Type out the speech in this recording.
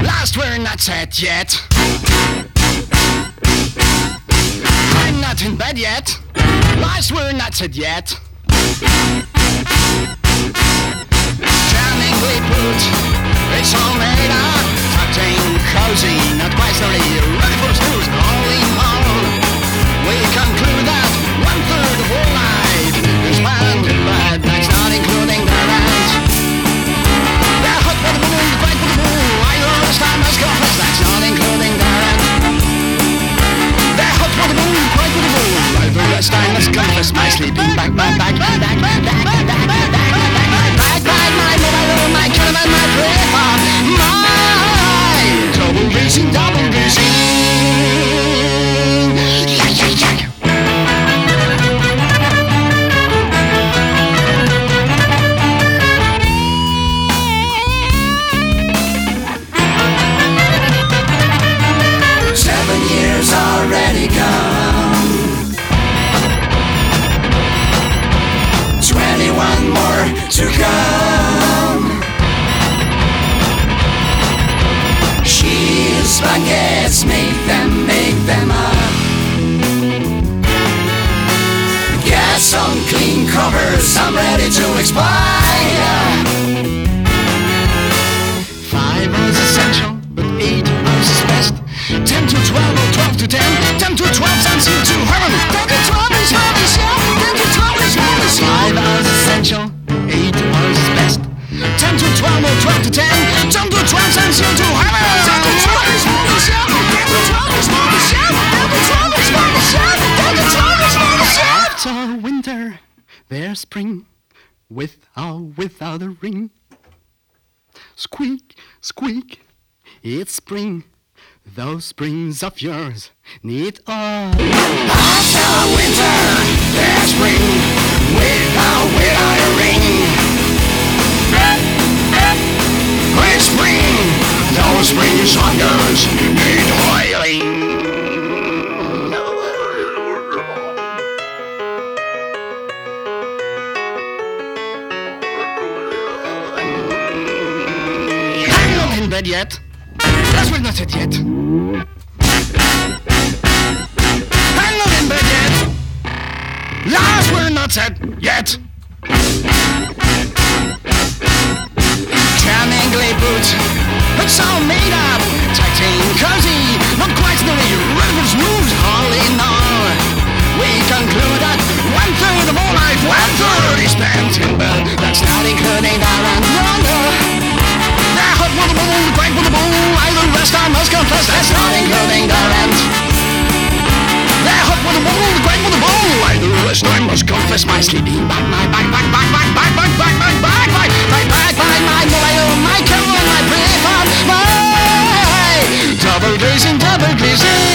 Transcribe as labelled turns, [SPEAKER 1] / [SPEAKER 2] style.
[SPEAKER 1] Last we're not set yet. I'm not in bed yet. Last we're not set yet. Charmingly put, it's all made up. Tucked in cozy, not quite slowly, ready for snooze. All in all, we conclude that 1/3 of all life is spent in bed. That's not including the rent. The hot for the balloon, the quiet for the bull. I lose time as confess. That's not including the rent. The hot for the balloon, the quiet for the bull. I lose time as confess. My sleeping back, my back, my back, my back, my back, my back, my back, my mobile, my caravan, my prayer, my double busy, double busy. Yeah, yeah, yeah. Already gone. 21 more to come. Cheese baguettes, make them up. Gas on clean covers, I'm ready to expire. 5 is essential, but 8 is best. 10 to 12 or 12 to 10. 10 to 12 sends you to heaven. 10 to 12 is holy shit. 10 to 12 is holy shit. 5 hours essential, 8 hours is best. 10 to 12 or 12 to 10. 10 to 12 sends you to heaven. 10 to 12 is holy shit. 10 to 12 is holy shit. 10 to 12 is holy shit. 10 to 12 is holy shit. After winter, there's spring. Without a ring. Squeak, squeak, it's spring. Those springs of yours need all. After winter, there's spring. Without a ring. With spring, those springs of yours need oiling. I'm not in bed yet. Last we're not set yet. I'm not in bed yet. Last we're not set yet. Charmingly put, it's all made up. Tight and cozy, not quite snowy, ready for snooze. All in all, we conclude that 1/3 of all life, 1/3 is spent in bed. That's not including the rent. No. The hot for the bull, the crank for the bull. I the rest I must confess, that's not including the rent. The hot for the bull, the crank for the bull. I the rest I must confess, my sleeping back, my back, my back, my back, my back, my back, my back, my mobile, my camera, my prayer, my double glazing, double glazing.